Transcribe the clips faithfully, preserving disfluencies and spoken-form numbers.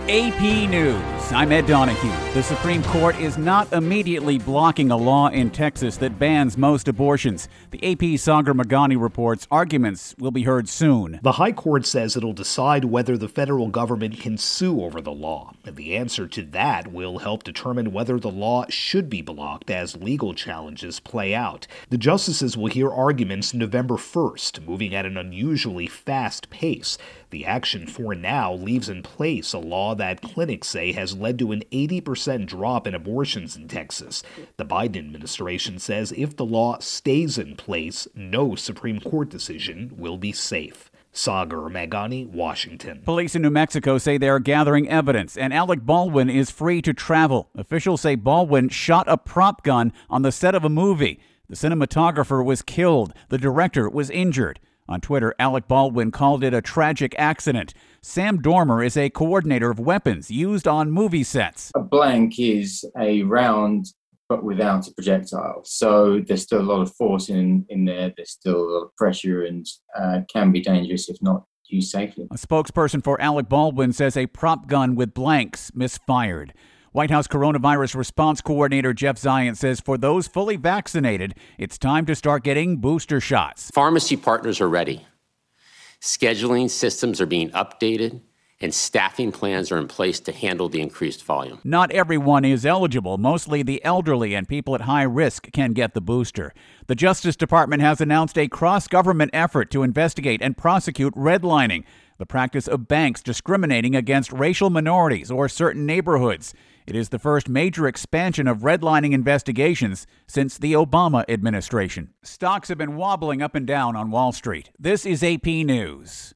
A P News. I'm Ed Donahue. The Supreme Court is not immediately blocking a law in Texas that bans most abortions. The A P's Sagar Meghani reports arguments will be heard soon. The High Court says it'll decide whether the federal government can sue over the law, and the answer to that will help determine whether the law should be blocked as legal challenges play out. The justices will hear arguments November first, moving at an unusually fast pace. The action for now leaves in place a law that clinics say has led to an eighty percent drop in abortions in Texas. The Biden administration says if the law stays in place, no Supreme Court decision will be safe. Sagar Meghani, Washington. Police in New Mexico say they are gathering evidence, and Alec Baldwin is free to travel. Officials say Baldwin shot a prop gun on the set of a movie. The cinematographer was killed. The director was injured. On Twitter, Alec Baldwin called it a tragic accident. Sam Dormer is a coordinator of weapons used on movie sets. A blank is a round, but without a projectile. So there's still a lot of force in, in there. There's still a lot of pressure and uh, can be dangerous if not used safely. A spokesperson for Alec Baldwin says a prop gun with blanks misfired. White House coronavirus response coordinator Jeff Zients says for those fully vaccinated, it's time to start getting booster shots. Pharmacy partners are ready. Scheduling systems are being updated, and staffing plans are in place to handle the increased volume. Not everyone is eligible. Mostly the elderly and people at high risk can get the booster. The Justice Department has announced a cross-government effort to investigate and prosecute redlining, the practice of banks discriminating against racial minorities or certain neighborhoods. It is the first major expansion of redlining investigations since the Obama administration. Stocks have been wobbling up and down on Wall Street. This is A P News.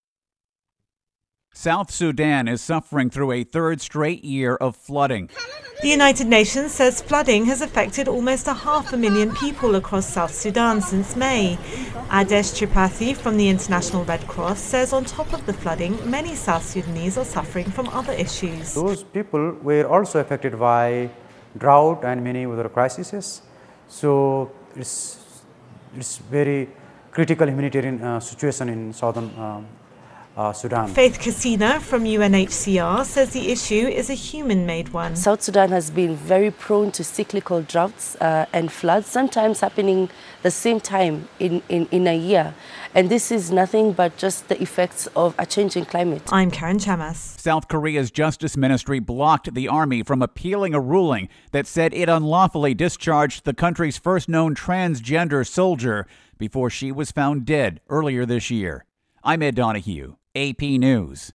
South Sudan is suffering through a third straight year of flooding. The United Nations says flooding has affected almost a half a million people across South Sudan since May. Adesh Tripathi from the International Red Cross says on top of the flooding, many South Sudanese are suffering from other issues. Those people were also affected by drought and many other crises. So it's, it's very critical humanitarian uh, situation in southern um, Uh, Sudan. Faith Casina from U N H C R says the issue is a human-made one. South Sudan has been very prone to cyclical droughts uh, and floods, sometimes happening the same time in, in, in a year. And this is nothing but just the effects of a changing climate. I'm Karen Chamas. South Korea's Justice Ministry blocked the army from appealing a ruling that said it unlawfully discharged the country's first known transgender soldier before she was found dead earlier this year. I'm Ed Donahue, A P News.